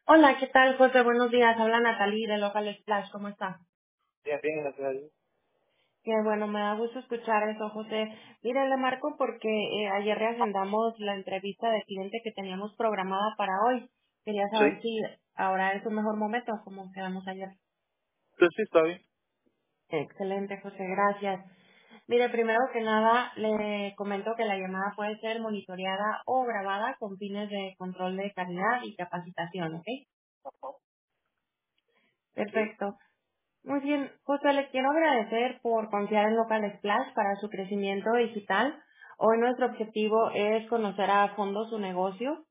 Hola, ¿qué tal, José? Buenos días. Habla Natalie de Local Splash. ¿Cómo está? Bien, bien, gracias a Dios. Qué bueno, me da gusto escuchar eso, José. Mire, le marco porque ayer reagendamos la entrevista de cliente que teníamos programada para hoy. Quería Sí, saber si ahora es un mejor momento, como quedamos ayer. pues sí, está bien. Excelente, José, gracias. Mire, primero que nada, le comento que la llamada puede ser monitoreada o grabada con fines de control de calidad y capacitación, ¿ok? Sí, Perfecto. Muy bien, José, le quiero agradecer por confiar en Local Splash para su crecimiento digital. Hoy nuestro objetivo es conocer a fondo su negocio,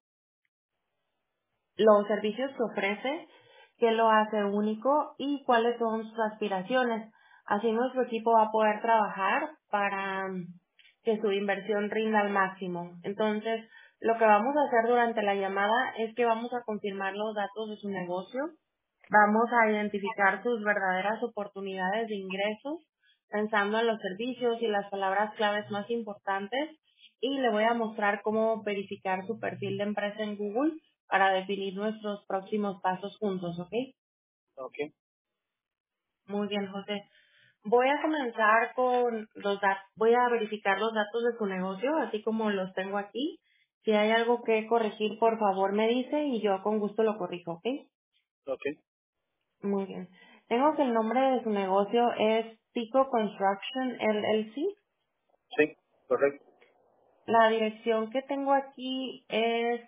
los servicios que ofrece, qué lo hace único y cuáles son sus aspiraciones. Así nuestro equipo va a poder trabajar para que su inversión rinda al máximo. Entonces, lo que vamos a hacer durante la llamada es que vamos a confirmar los datos de su negocio, vamos a identificar sus verdaderas oportunidades de ingresos, pensando en los servicios y las palabras claves más importantes, y le voy a mostrar cómo verificar su perfil de empresa en Google para definir nuestros próximos pasos juntos, ¿ok? ok, Muy bien, José. Voy a comenzar con los datos, voy a verificar los datos de su negocio, así como los tengo aquí. Si hay algo que corregir, por favor me dice y yo con gusto lo corrijo, ¿ok? ok. Muy bien. Tengo que el nombre de su negocio es Pico Construction LLC. Sí, correcto. La dirección que tengo aquí es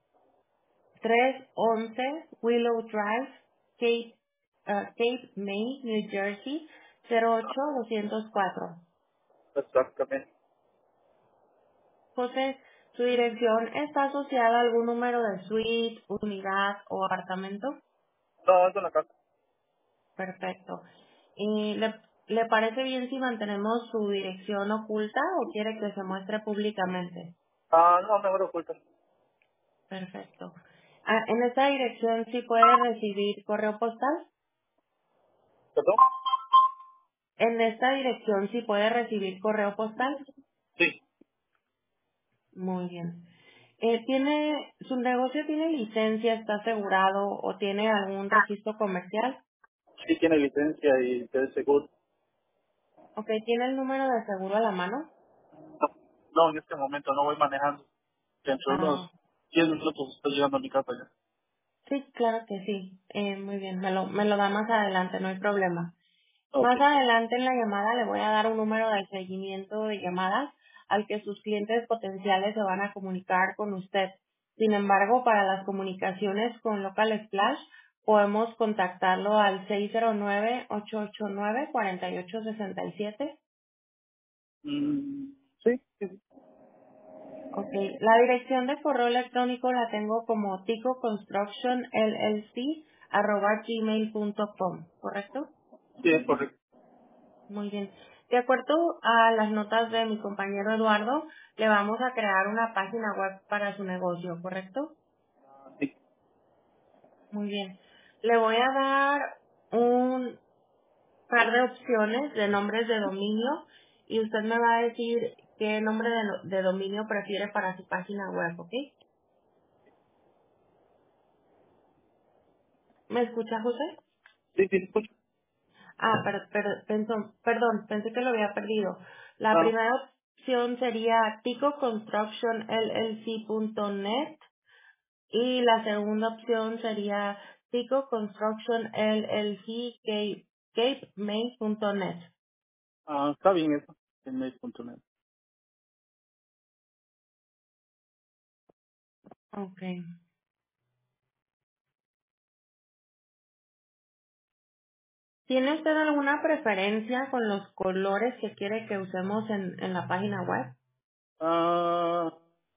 311 Willow Drive, Cape May, New Jersey, 08204. Exactamente. José, ¿su dirección está asociada a algún número de suite, unidad o apartamento? No, es en la casa. Perfecto. ¿Y le parece bien si mantenemos su dirección oculta o quiere que se muestre públicamente? Ah, no, mejor oculta. Perfecto. Ah, en esta dirección sí puede recibir correo postal. ¿Perdón? En esta dirección sí puede recibir correo postal. Sí, Muy bien. ¿Su negocio tiene licencia, está asegurado o tiene algún registro comercial? sí tiene licencia y de seguro. Ok, ¿tiene el número de seguro a la mano? No, no, en este momento no voy manejando. Dentro de Ah, unos 10 minutos estoy llegando a mi casa ya. sí, claro que sí. Muy bien, me lo da más adelante, no hay problema. Ok. Más adelante en la llamada le voy a dar un número de seguimiento de llamadas al que sus clientes potenciales se van a comunicar con usted. Sin embargo, para las comunicaciones con Local Splash, podemos contactarlo al 609-889-4867. Mm, sí, sí, sí. Ok, la dirección de correo electrónico la tengo como ticoconstructionllc@gmail.com, ¿correcto? Sí, es correcto. Muy bien. De acuerdo a las notas de mi compañero Eduardo, le vamos a crear una página web para su negocio, ¿correcto? Sí, Muy bien. Le voy a dar un par de opciones de nombres de dominio y usted me va a decir qué nombre de dominio prefiere para su página web, ¿ok? ¿Me escucha, José? sí, sí, escucho. Ah, perdón, pensé que lo había perdido. La Ah, primera opción sería ticoconstructionllc.net y la segunda opción sería Tico Construction LLC CapeMain.net. está bien eso. En mail.net. Ok. ¿Tiene usted alguna preferencia con los colores que quiere que usemos en la página web? Ah,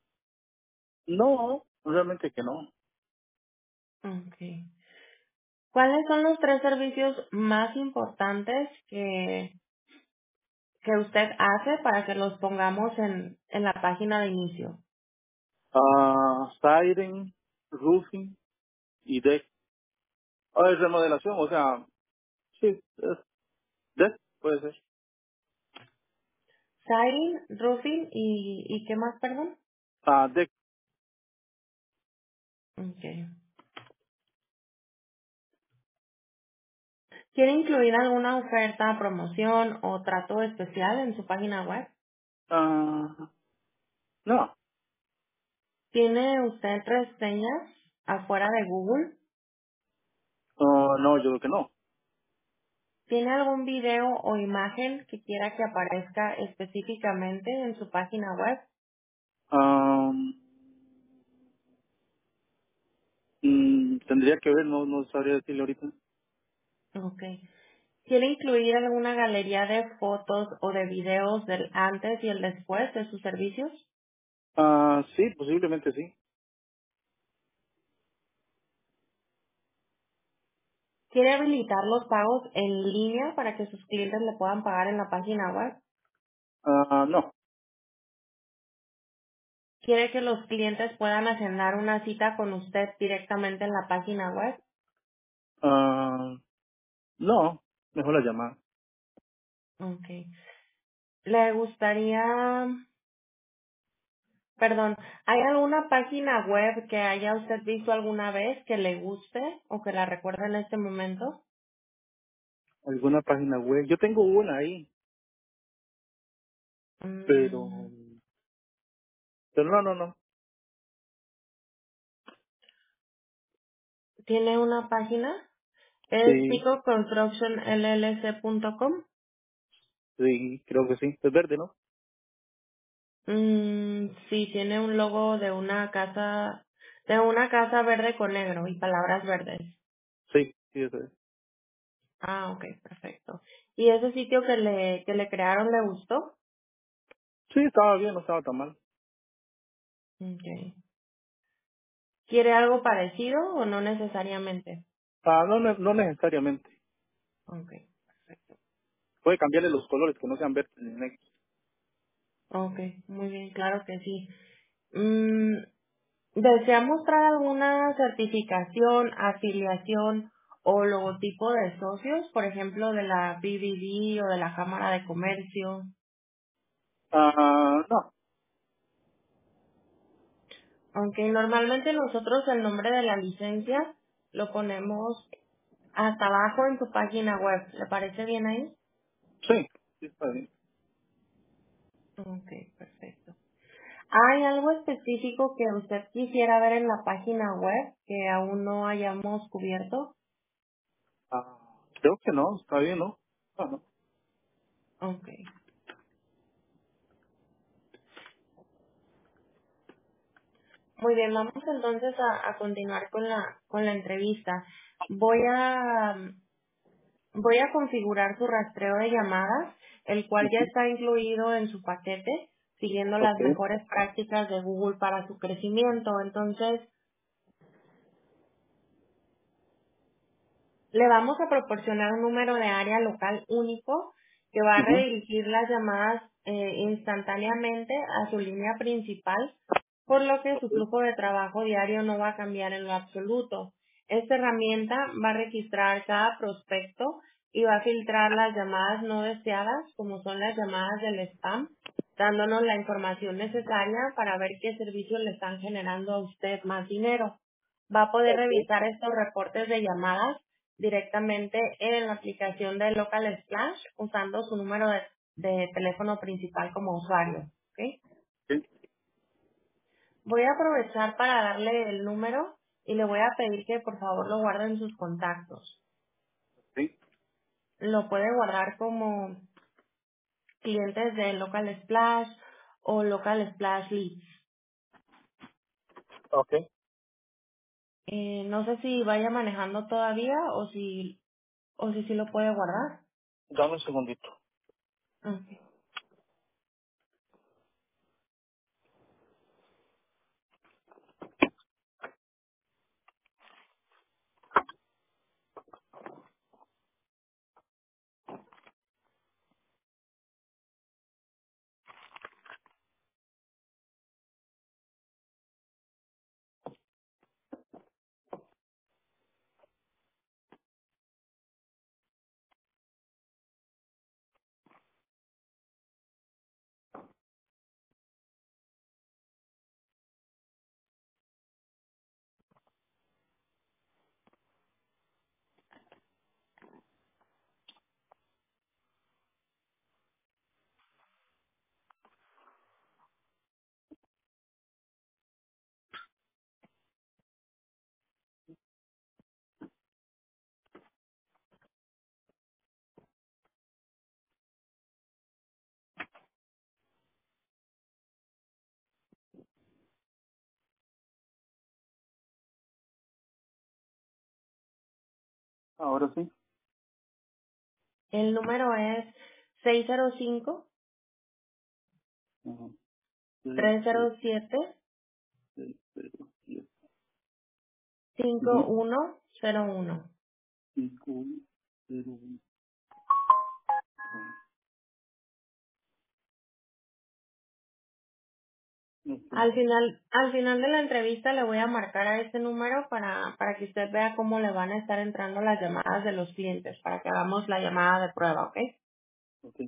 no, realmente que no. Ok. ¿Cuáles son los tres servicios más importantes que usted hace para que los pongamos en la página de inicio? Siding, roofing y deck. Ah, es remodelación, o sea, sí, es deck, puede ser. Siding, roofing y ¿qué más, perdón? Deck. Okay. ¿Quiere incluir alguna oferta, promoción o trato especial en su página web? Ah, no. ¿Tiene usted reseñas afuera de Google? No, yo creo que no. ¿Tiene algún video o imagen que quiera que aparezca específicamente en su página web? Ah, tendría que ver, no sabría decirle ahorita. Ok. ¿Quiere incluir alguna galería de fotos o de videos del antes y el después de sus servicios? Sí, posiblemente sí. ¿Quiere habilitar los pagos en línea para que sus clientes le puedan pagar en la página web? No. ¿Quiere que los clientes puedan agendar una cita con usted directamente en la página web? Ah, no. Mejor la llamada. Ok. ¿Le gustaría, perdón, hay alguna página web que haya usted visto alguna vez que le guste o que la recuerde en este momento? ¿Alguna página web? Yo tengo una ahí, pero... Mm, Pero no. ¿Tiene una página? Es Sí, picoconstructionllc.com. sí, creo que sí. Es verde, ¿no? Sí, tiene un logo de una casa verde con negro y palabras verdes. Sí, eso es. Ah, ok, perfecto. ¿Y ese sitio que le crearon le gustó? Sí, estaba bien, no estaba tan mal. Okay. ¿Quiere algo parecido o no necesariamente? No necesariamente. Ok, Puede cambiarle los colores, que no sean verdes ni negros. ok, muy bien, claro que sí. Mm, ¿Desea mostrar alguna certificación, afiliación o logotipo de socios, por ejemplo, de la BBB o de la Cámara de Comercio? No. Aunque normalmente nosotros el nombre de la licencia lo ponemos hasta abajo en su página web. ¿Le parece bien ahí? Sí, está bien. Ok, perfecto. ¿Hay algo específico que usted quisiera ver en la página web que aún no hayamos cubierto? Creo que no, está bien, ¿no? No. Ok. Muy bien, vamos entonces a continuar con la entrevista. Voy a, voy a configurar su rastreo de llamadas, el cual ya Ujú. está incluido en su paquete, siguiendo Ok, las mejores prácticas de Google para su crecimiento. Entonces, le vamos a proporcionar un número de área local único que va a ujú, redirigir las llamadas instantáneamente a su línea principal, por lo que su ok, flujo de trabajo diario no va a cambiar en lo absoluto. Esta herramienta va a registrar cada prospecto y va a filtrar las llamadas no deseadas, como son las llamadas del spam, dándonos la información necesaria para ver qué servicios le están generando a usted más dinero. Va a poder ok, revisar estos reportes de llamadas directamente en la aplicación de Local Splash usando su número de teléfono principal como usuario. ¿Ok? sí, Voy a aprovechar para darle el número y le voy a pedir que por favor lo guarde en sus contactos. sí, Lo puede guardar como clientes de Local Splash o Local Splash Leads. ok. No sé si vaya manejando todavía o si sí lo puede guardar. Dame un segundito. Ok. Ahora sí. El número es seis cero cinco Ajá. Sí, tres sí, cero siete sí, sí. cinco Ujú. uno cero uno. 5101. Ok, Al final de la entrevista le voy a marcar a este número para que usted vea cómo le van a estar entrando las llamadas de los clientes, para que hagamos la llamada de prueba, ¿ok? ok.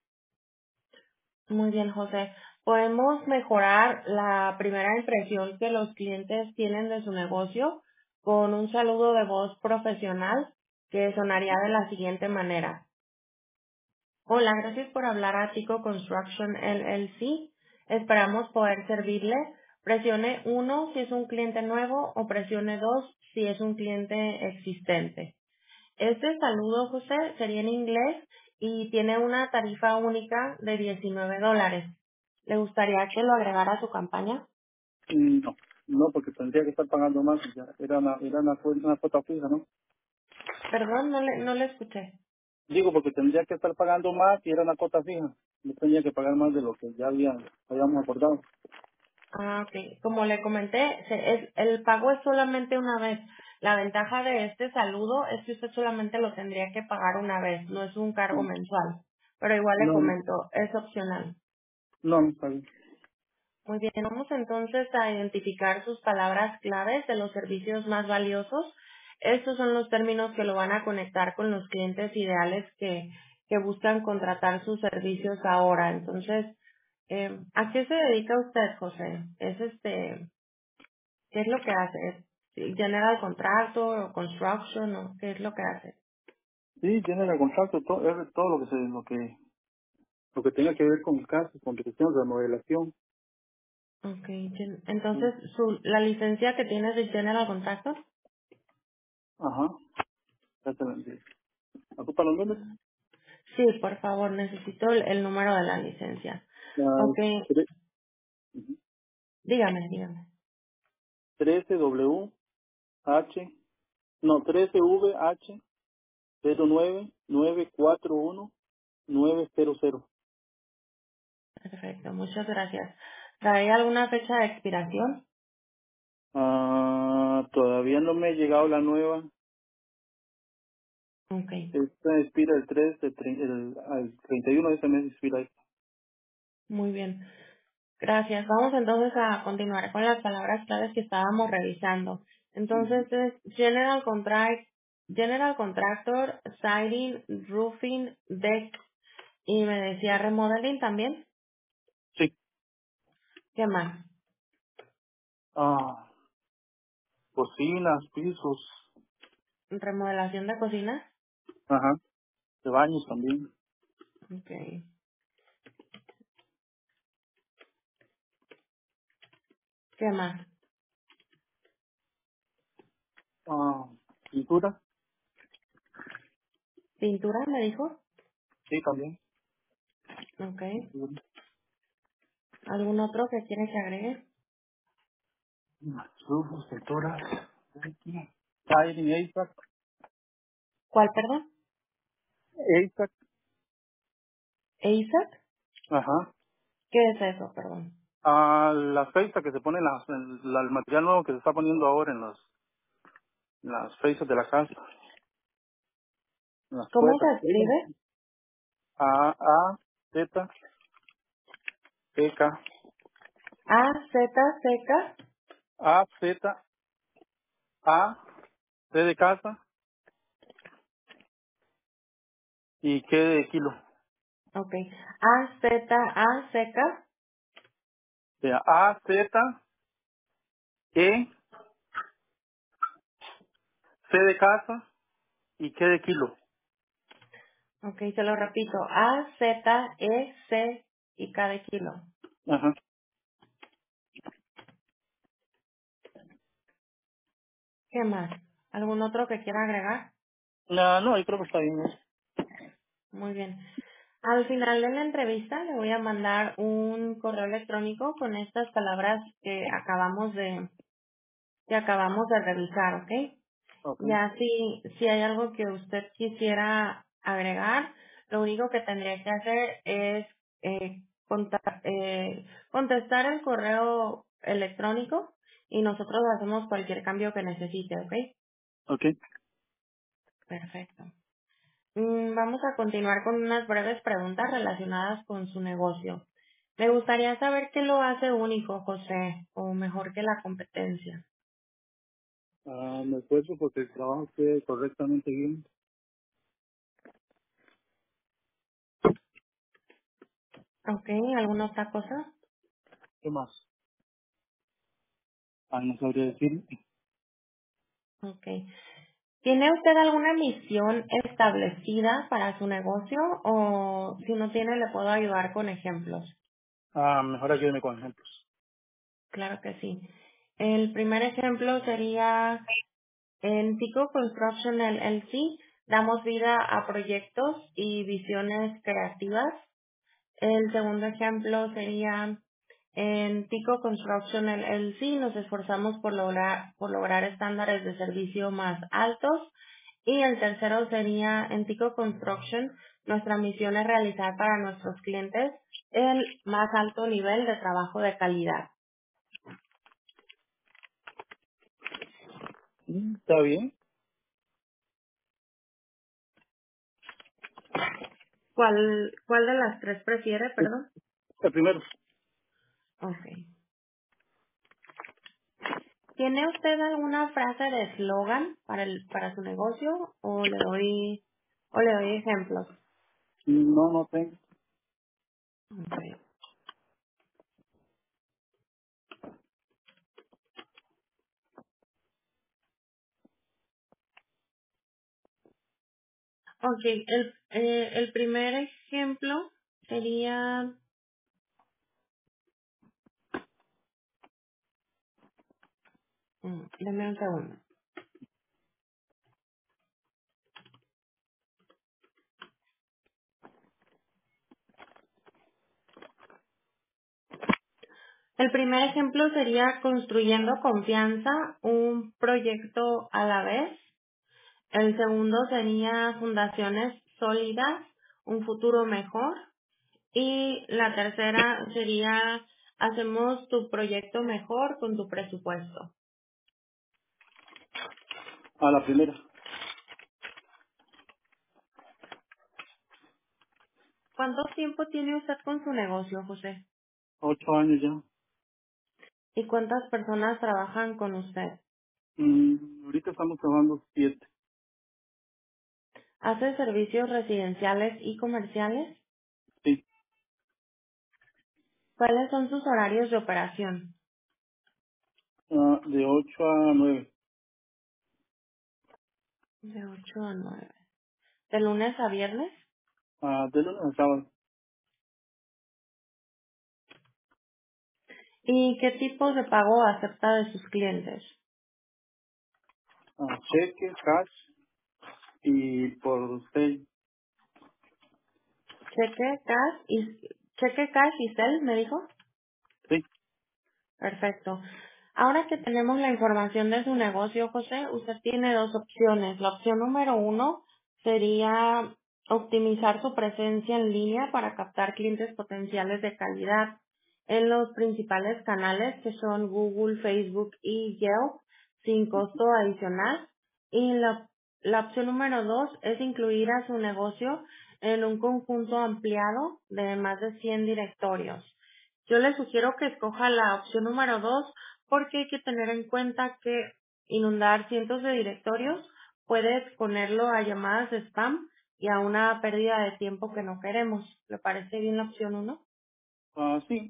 Muy bien, José. Podemos mejorar la primera impresión que los clientes tienen de su negocio con un saludo de voz profesional que sonaría de la siguiente manera. Hola, gracias por hablar a Tico Construction LLC. Esperamos poder servirle. Presione 1 si es un cliente nuevo o presione 2 si es un cliente existente. Este saludo, José, sería en inglés y tiene una tarifa única de $19. ¿Le gustaría que lo agregara a su campaña? No, no, porque tendría que estar pagando más. Ya. Una cuota fija, ¿no? Perdón, no le escuché. Digo, porque tendría que estar pagando más y era una cuota fija. No tenía que pagar más de lo que ya habíamos acordado. Ah, ok. Como le comenté, el pago es solamente una vez. La ventaja de este saludo es que usted solamente lo tendría que pagar una vez, no es un cargo Sí. mensual. Pero igual le No, comento, es opcional. no, está bien. Muy bien, vamos entonces a identificar sus palabras claves de los servicios más valiosos. Estos son los términos que lo van a conectar con los clientes ideales que buscan contratar sus servicios ahora. Entonces, ¿a qué se dedica usted, José? ¿Qué es lo que hace? ¿General contractor o construction o qué es lo que hace? Sí, tiene el contrato, es todo lo que tenga que ver con casas, construcción, remodelación. Okay, Sí. entonces la licencia que tiene es de General Contractor. Ajá, ya te lo envié. ¿Ocupa los números? Sí, por favor, necesito el número de la licencia. Las Ok, tre- ujú. dígame. 13WH, no, 13VH 09941 900. Perfecto, muchas gracias. ¿Trae alguna fecha de expiración? Todavía no me ha llegado la nueva. Ok, Esta expira el 3 al 31 de este mes expira esta. muy bien. Gracias. Vamos entonces a continuar con las palabras claves que estábamos revisando. Entonces Ujú. es General Contractor, Siding, Roofing, Deck y me decía Remodeling también. Sí. ¿Qué más? Ah, cocinas, pisos. Remodelación de cocinas. Ajá. De baños también. Ok. ¿Qué más? Ah, pintura. ¿Pintura me dijo? Sí, también. Ok. Pintura. ¿Algún otro que quiere que agregue? Rufos, pinturas. Siding, ASAC. ¿Cuál, perdón? ASAC. ¿ASAC? Ajá. ¿Qué es eso, perdón? La fecha que se pone el material nuevo que se está poniendo ahora las fechas de la casa, en las ¿Cómo puertas. se escribe? Z, P, K, A, Z, seca. Z, A, C de casa y K de kilo. Ok. A, Z, A, seca. O sea, Z, E, C de casa y K de kilo. Ok, se lo repito. A, Z, E, C y K de kilo. Ajá. ¿Qué más? ¿Algún otro que quiera agregar? No, no, yo creo que está bien. Muy bien. Al final de la entrevista le voy a mandar un correo electrónico con estas palabras que acabamos de revisar, ¿ok? Ok, Ya si hay algo que usted quisiera agregar, lo único que tendría que hacer es contestar el correo electrónico y nosotros hacemos cualquier cambio que necesite, ¿ok? ok. Perfecto. Vamos a continuar con unas breves preguntas relacionadas con su negocio. Me gustaría saber qué lo hace único, José, o mejor que la competencia. Me esfuerzo porque el trabajo esté correctamente bien. ¿Ok? ¿Alguna otra cosa? ¿Qué más? No sabría decir. Ok. ¿Tiene usted alguna misión establecida para su negocio o si no tiene le puedo ayudar con ejemplos? Mejor ayúdeme con ejemplos. Claro que sí. El primer ejemplo sería en Tico Construction LLC. Damos vida a proyectos y visiones creativas. El segundo ejemplo sería en Tico Construction LLC nos esforzamos por lograr estándares de servicio más altos. Y el tercero sería en Tico Construction, nuestra misión es realizar para nuestros clientes el más alto nivel de trabajo de calidad. ¿Está bien? ¿Cuál de las tres prefiere, Sí. perdón? El primero. Okay. ¿Tiene usted alguna frase de eslogan para su negocio o le doy ejemplos? No, no tengo. Okay. Okay, el primer ejemplo sería, deme un segundo. El primer ejemplo sería construyendo confianza, un proyecto a la vez. El segundo sería fundaciones sólidas, un futuro mejor. Y la tercera sería hacemos tu proyecto mejor con tu presupuesto. La primera. ¿Cuánto tiempo tiene usted con su negocio, José? 8 años ya. ¿Y cuántas personas trabajan con usted? Ahorita estamos trabajando 7. ¿Hace servicios residenciales y comerciales? Sí. ¿Cuáles son sus horarios de operación? De 8 a 9. De 8 a 9. ¿De lunes a viernes? De lunes a sábado. ¿Y qué tipos de pago acepta de sus clientes? Cheque, cash y por usted. Cheque, cash y cel, me dijo. Sí. Perfecto. Ahora que tenemos la información de su negocio, José, usted tiene dos opciones. La opción número uno sería optimizar su presencia en línea para captar clientes potenciales de calidad en los principales canales que son Google, Facebook y Yelp sin costo adicional. Y la opción número dos es incluir a su negocio en un conjunto ampliado de más de 100 directorios. Yo le sugiero que escoja la opción número 2 porque hay que tener en cuenta que inundar cientos de directorios puede exponerlo a llamadas de spam y a una pérdida de tiempo que no queremos. ¿Le parece bien la opción uno? Sí.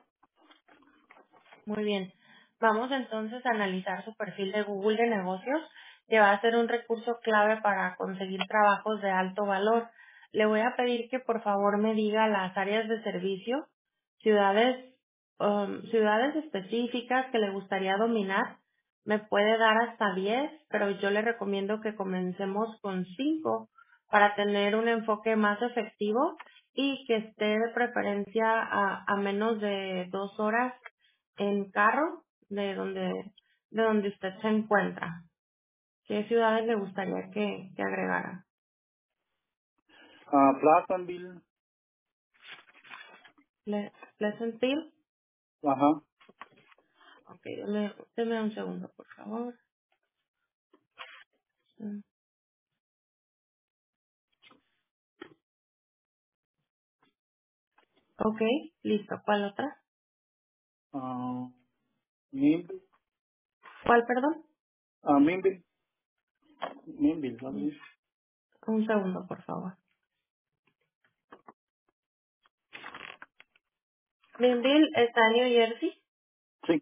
Muy bien. Vamos entonces a analizar su perfil de Google de negocios, que va a ser un recurso clave para conseguir trabajos de alto valor. Le voy a pedir que por favor me diga las áreas de servicio, ciudades, ciudades específicas que le gustaría dominar. Me puede dar hasta 10, pero yo le recomiendo que comencemos con 5 para tener un enfoque más efectivo y que esté de preferencia a menos de 2 horas en carro de donde usted se encuentra. ¿Qué ciudades le gustaría que agregara? Pleasantville. Pleasantville. Ajá. Ok, deme un segundo, por favor. Mm, Ok, listo. ¿Cuál otra? Ah, Minville. ¿Cuál, perdón? Minville. Minville, ¿no? Mm, Un segundo, por favor. Bienville está en New Jersey. Sí.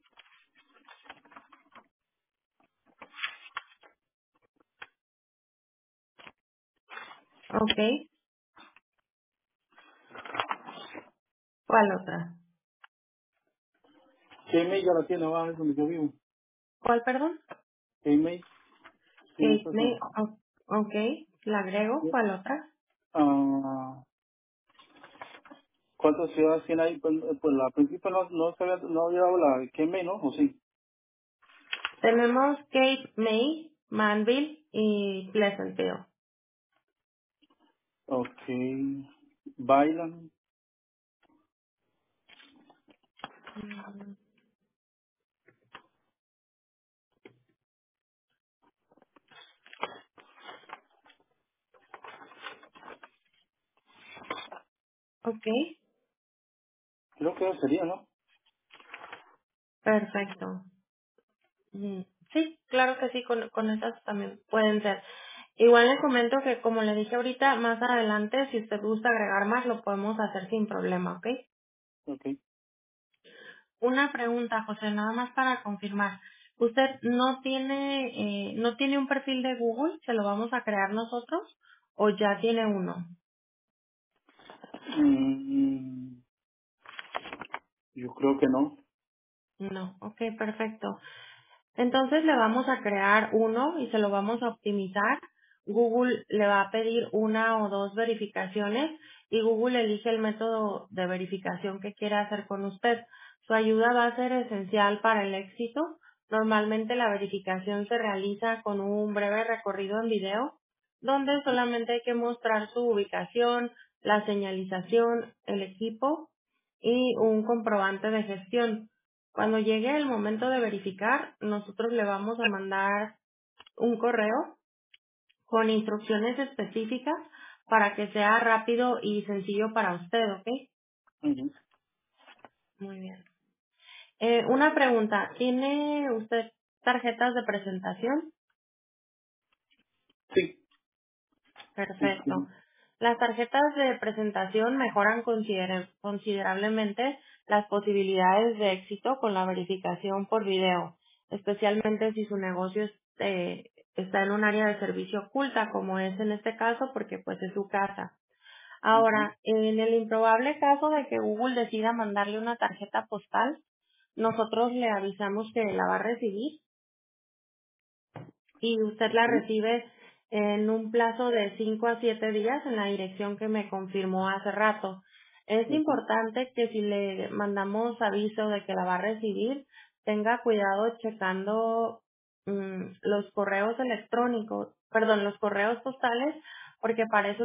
Ok. ¿Cuál otra? K-May ya la tiene, va, es donde yo vivo. ¿Cuál, perdón? K-May. Sí, Kate esa es May. Ok, la agrego. sí. ¿Cuál otra? Ah, ¿cuántas ciudades tiene ahí? Pues la principal no había dado la K-May, ¿no? ¿O sí? Tenemos Kate May, Manville y Pleasantville. Ok. Bailan. Mm, Ok, Creo que eso sería, ¿no? perfecto. Sí, claro que sí, con esas también pueden ser. Igual le comento que, como le dije ahorita, más adelante, si usted gusta agregar más, lo podemos hacer sin problema, ¿ok? Ok. Una pregunta, José, nada más para confirmar. ¿Usted no tiene un perfil de Google? ¿Se lo vamos a crear nosotros? ¿O ya tiene uno? Mm, yo creo que no. No, ok, perfecto. Entonces le vamos a crear uno y se lo vamos a optimizar. Google le va a pedir una o dos verificaciones y Google elige el método de verificación que quiere hacer con usted. Su ayuda va a ser esencial para el éxito. Normalmente la verificación se realiza con un breve recorrido en video, donde solamente hay que mostrar su ubicación, la señalización, el equipo y un comprobante de gestión. Cuando llegue el momento de verificar, nosotros le vamos a mandar un correo con instrucciones específicas para que sea rápido y sencillo para usted, ¿ok? Ujú. Muy bien. Una pregunta, ¿tiene usted tarjetas de presentación? Sí. Sí, Perfecto. sí. Las tarjetas de presentación mejoran considerablemente las posibilidades de éxito con la verificación por video, especialmente si su negocio está en un área de servicio oculta, como es en este caso, porque pues es su casa. Ujú. Ahora, en el improbable caso de que Google decida mandarle una tarjeta postal, nosotros le avisamos que la va a recibir y usted la Ok. recibe en un plazo de 5 a 7 días en la dirección que me confirmó hace rato. Es Ok. importante que si le mandamos aviso de que la va a recibir, tenga cuidado checando los correos electrónicos, perdón, los correos postales, porque parece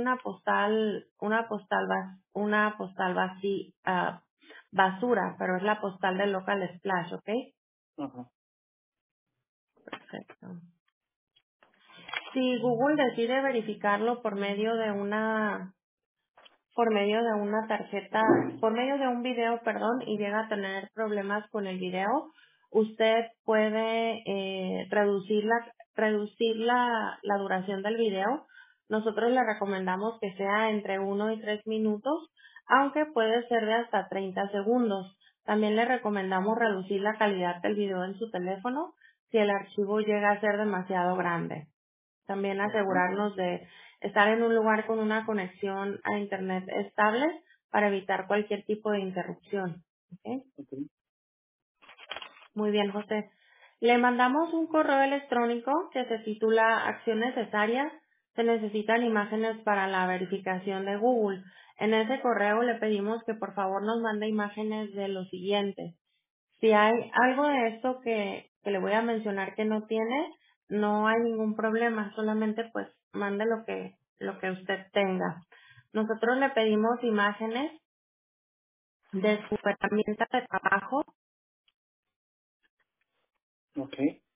una postal basura, pero es la postal del local splash, ¿ok? Ajá. Perfecto. Si Google decide verificarlo por medio de una tarjeta, por medio de un video, perdón, y llega a tener problemas con el video, usted puede reducir la duración del video. Nosotros le recomendamos que sea entre 1 y 3 minutos, aunque puede ser de hasta 30 segundos. También le recomendamos reducir la calidad del video en su teléfono si el archivo llega a ser demasiado grande. También Ok. asegurarnos de estar en un lugar con una conexión a Internet estable para evitar cualquier tipo de interrupción. ¿Ok? Ok. Muy bien, José. Le mandamos un correo electrónico que se titula Acción Necesaria. Se necesitan imágenes para la verificación de Google. En ese correo le pedimos que por favor nos mande imágenes de lo siguiente. Si hay algo de esto que le voy a mencionar que no tiene, No hay ningún problema, solamente pues mande lo que usted tenga. Nosotros le pedimos imágenes de su herramienta de trabajo, Ok,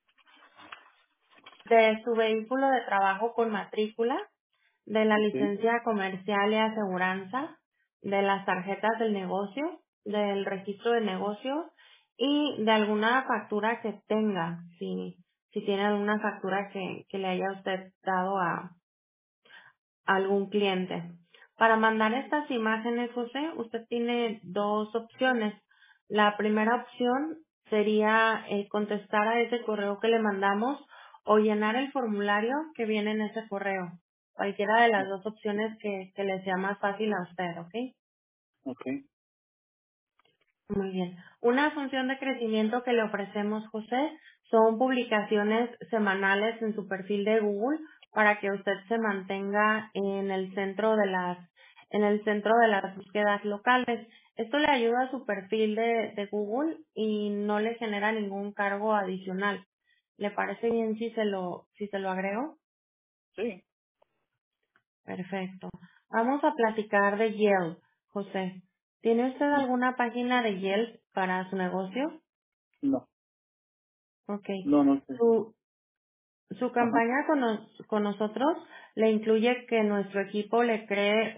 de su vehículo de trabajo con matrícula, de la ok, licencia comercial y aseguranza, de las tarjetas del negocio, del registro de negocio y de alguna factura que tenga, si tiene alguna factura que le haya usted dado a algún cliente. Para mandar estas imágenes, José, usted tiene dos opciones. La primera opción sería contestar a ese correo que le mandamos o llenar el formulario que viene en ese correo. Cualquiera de las dos opciones que le sea más fácil a usted, ¿ok? ok. Muy bien. Una función de crecimiento que le ofrecemos, José, son publicaciones semanales en su perfil de Google para que usted se mantenga en el centro de las búsquedas locales. Esto le ayuda a su perfil de Google y no le genera ningún cargo adicional. ¿Le parece bien si se lo agrego? Sí, Perfecto. Vamos a platicar de Yelp, José. ¿Tiene usted alguna página de Yelp para su negocio? no, Ok. no sé. Su, su Ajá, campaña con nosotros le incluye que nuestro equipo le cree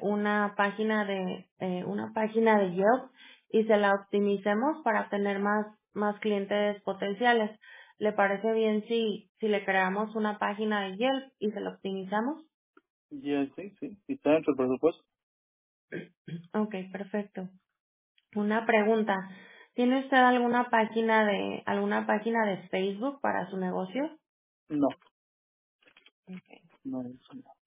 una página de Yelp y se la optimicemos para tener más clientes potenciales. ¿Le parece bien si le creamos una página de Yelp y se la optimizamos? ya, sí, está dentro del presupuesto. Ok, perfecto. Una pregunta. ¿Tiene usted alguna página de Facebook para su negocio? No, Ok. no, no.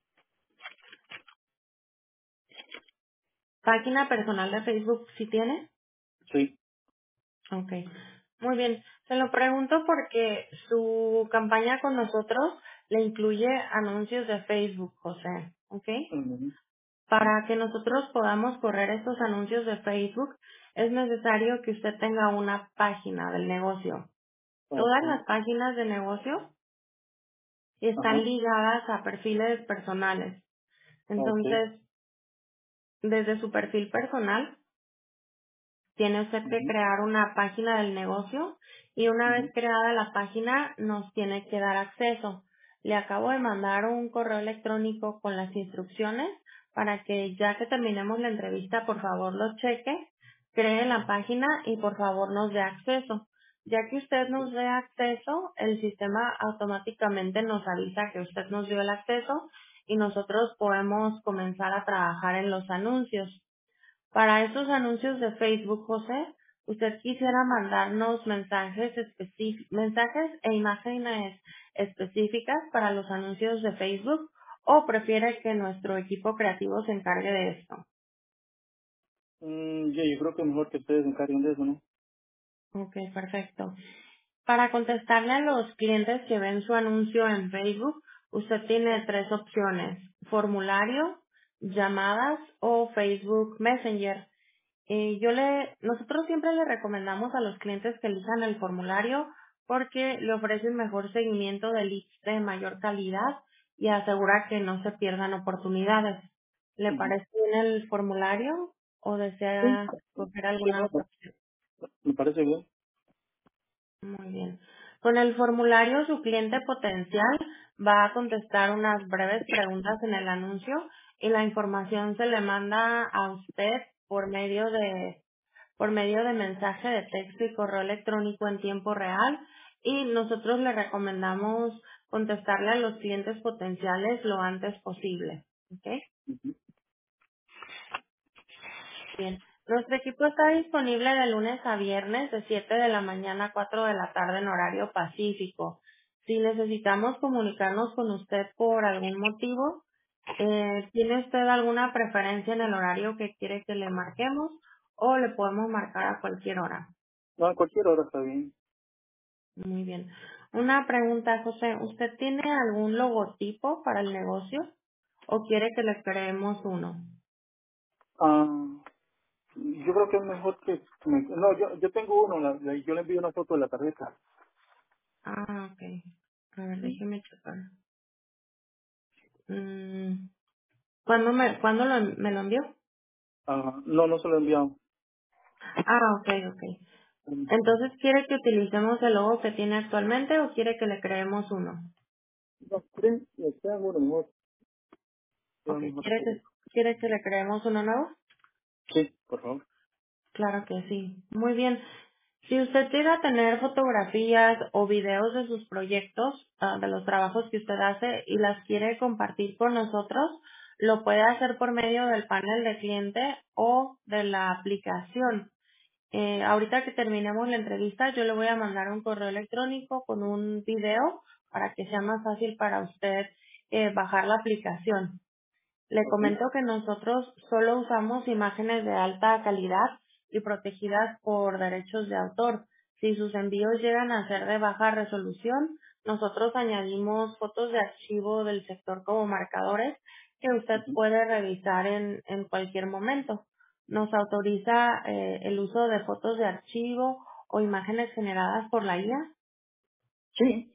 ¿Página personal de Facebook sí tiene? Sí, Ok. Muy bien. Se lo pregunto porque su campaña con nosotros le incluye anuncios de Facebook, José. ¿Ok? ujú, sí, Para que nosotros podamos correr estos anuncios de Facebook, es necesario que usted tenga una página del negocio. ok, Todas las páginas de negocio están ajá, ligadas a perfiles personales. ok, Entonces, desde su perfil personal, tiene usted que ujú, crear una página del negocio y una vez ujú, creada la página nos tiene que dar acceso. Le acabo de mandar un correo electrónico con las instrucciones para que ya que terminemos la entrevista, por favor lo cheque, cree la página y por favor nos dé acceso. Ya que usted nos dé acceso, el sistema automáticamente nos avisa que usted nos dio el acceso y nosotros podemos comenzar a trabajar en los anuncios. Para esos anuncios de Facebook, José, ¿usted quisiera mandarnos mensajes e imágenes específicas para los anuncios de Facebook o prefiere que nuestro equipo creativo se encargue de esto? Ya, yo creo que mejor que ustedes se encarguen de eso, ¿no? Ok, perfecto. Para contestarle a los clientes que ven su anuncio en Facebook, usted tiene tres opciones: formulario, llamadas o Facebook Messenger. Nosotros siempre le recomendamos a los clientes que elijan el formulario porque le ofrece un mejor seguimiento de leads de mayor calidad y asegura que no se pierdan oportunidades. ¿Le Ujú. parece bien el formulario o Sí, desea coger sí, alguna no, otra opción? me parece bien. Muy bien. Con el formulario, su cliente potencial va a contestar unas breves preguntas en el anuncio y la información se le manda a usted por medio de mensaje de texto y correo electrónico en tiempo real y nosotros le recomendamos contestarle a los clientes potenciales lo antes posible. ¿Ok? Ujú, Bien. Nuestro equipo está disponible de lunes a viernes de 7 de la mañana a 4 de la tarde en horario pacífico. Si necesitamos comunicarnos con usted por algún motivo, ¿tiene usted alguna preferencia en el horario que quiere que le marquemos o le podemos marcar a cualquier hora? no, a cualquier hora está bien. Muy bien. Una pregunta, José. ¿Usted tiene algún logotipo para el negocio o quiere que le creemos uno? Ah, yo creo que es mejor no, yo tengo uno, yo le envío una foto de la tarjeta. Ah, ok. A ver, Sí. déjeme checar. Mm, ¿Cuándo me lo envió? Ajá. No, no se lo he enviado. Ah, ok, ok. Entonces, ¿quiere que utilicemos el logo que tiene actualmente o quiere que le creemos uno? No, creo que sea bueno, mejor. Sea Ok, mejor ¿quiere hacer que, eso. quiere que le creemos uno nuevo? Sí, por favor. Claro que sí. Muy bien. Si usted llega a tener fotografías o videos de sus proyectos, de los trabajos que usted hace y las quiere compartir con nosotros, lo puede hacer por medio del panel de cliente o de la aplicación. Ahorita que terminemos la entrevista, yo le voy a mandar un correo electrónico con un video para que sea más fácil para usted bajar la aplicación. Le Ok. comento que nosotros solo usamos imágenes de alta calidad y protegidas por derechos de autor. Si sus envíos llegan a ser de baja resolución, nosotros añadimos fotos de archivo del sector como marcadores que usted Ujú. puede revisar en cualquier momento. Nos autoriza el uso de fotos de archivo o imágenes generadas por la IA. Sí,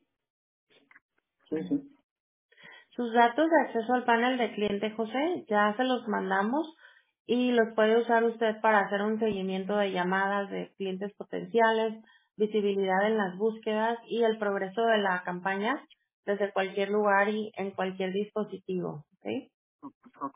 sí, sí. Sus datos de acceso al panel de cliente José ya se los mandamos y los puede usar usted para hacer un seguimiento de llamadas de clientes potenciales, visibilidad en las búsquedas y el progreso de la campaña desde cualquier lugar y en cualquier dispositivo. ¿Ok? Ok.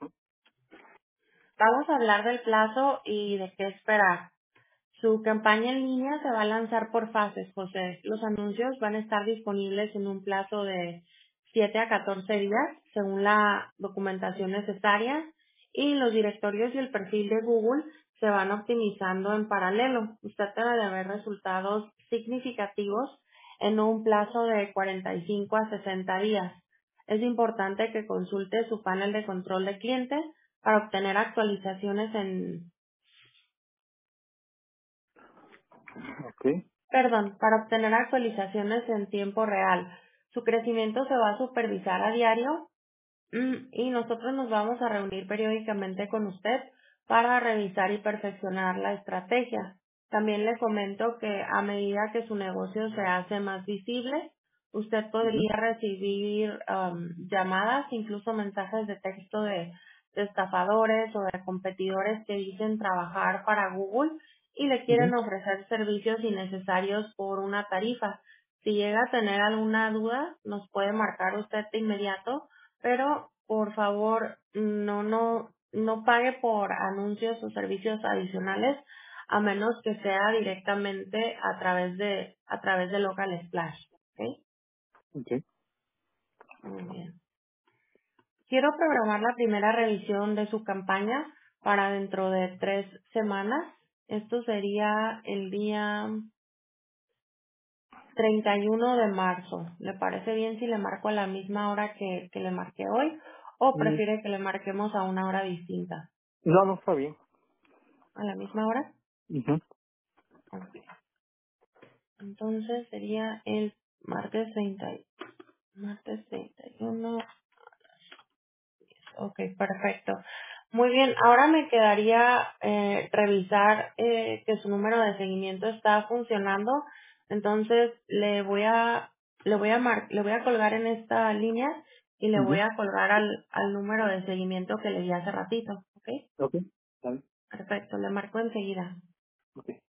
Vamos a hablar del plazo y de qué esperar. Su campaña en línea se va a lanzar por fases, José. Los anuncios van a estar disponibles en un plazo de 7 a 14 días, según la documentación necesaria, y los directorios y el perfil de Google se van optimizando en paralelo. Usted debe de ver resultados significativos en un plazo de 45 a 60 días. Es importante que consulte su panel de control de clientes para obtener actualizaciones Ok. para obtener actualizaciones en tiempo real. Su crecimiento se va a supervisar a diario y nosotros nos vamos a reunir periódicamente con usted para revisar y perfeccionar la estrategia. También le comento que a medida que su negocio se hace más visible, usted Ujú. podría recibir llamadas, incluso mensajes de texto de estafadores o de competidores que dicen trabajar para Google y le Ujú. quieren ofrecer servicios innecesarios por una tarifa. Si llega a tener alguna duda, nos puede marcar usted de inmediato, pero por favor no pague por anuncios o servicios adicionales a menos que sea directamente a través de Local Splash. ¿Ok? Ok. Muy bien. Quiero programar la primera revisión de su campaña para dentro de 3 semanas. Esto sería el día 31 de marzo. ¿Le parece bien si le marco a la misma hora que le marqué hoy? ¿O Mm, prefiere que le marquemos a una hora distinta? no, no está bien. ¿A la misma hora? Ujú. Ok. Entonces sería el martes 31. Ok, perfecto. Muy bien, ahora me quedaría revisar que su número de seguimiento está funcionando. Entonces le voy a colgar en esta línea y le voy Ujú. a colgar al número de seguimiento que le di hace ratito. Ok, Ok. Está bien. perfecto, le marco enseguida. Ok.